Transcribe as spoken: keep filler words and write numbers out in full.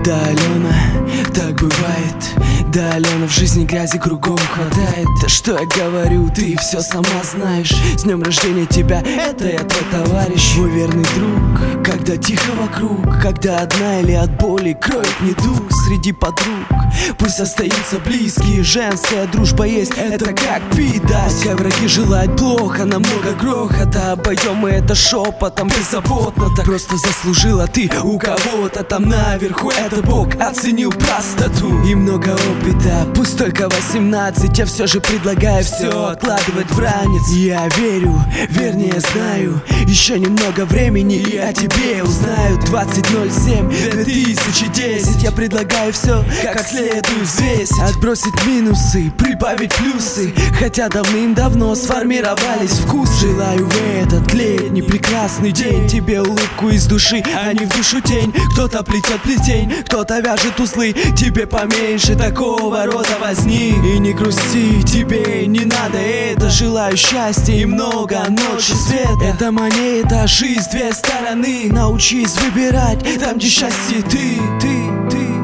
Да, Алена, так бывает. Да, Алена, в жизни грязи кругом хватает. Да что я говорю, ты все сама знаешь. С днем рождения тебя, это я твой товарищ, мой верный друг. Когда тихо вокруг, когда одна или от боли кроет недуг среди подруг. Пусть остаются близкие, женская дружба есть, это как пить дать. Пускай враги желают плохо, намного грохота, обойдем мы это шепотом, беззаботно так. Просто заслужила ты у кого-то там наверху, это Бог оценил простоту и много опыта. Пусть только восемнадцать, я все же предлагаю все откладывать в ранец. Я верю, вернее знаю, еще немного времени и о тебе узнаю. Двадцать ноль семь две тысячи десять, я предлагаю все как следует взвесить, отбросить минусы, прибавить плюсы, хотя давным-давно сформировались вкусы. Желаю в этот летний прекрасный день тебе улыбку из души, а не в душу тень. Кто-то плетет плетень, кто-то вяжет узлы, тебе поменьше такого рода возни. И не грусти, тебе не надо это. Желаю счастья и много ночи света. Это монета, жизнь две стороны. Научись выбирать там, где счастье ты, ты, ты.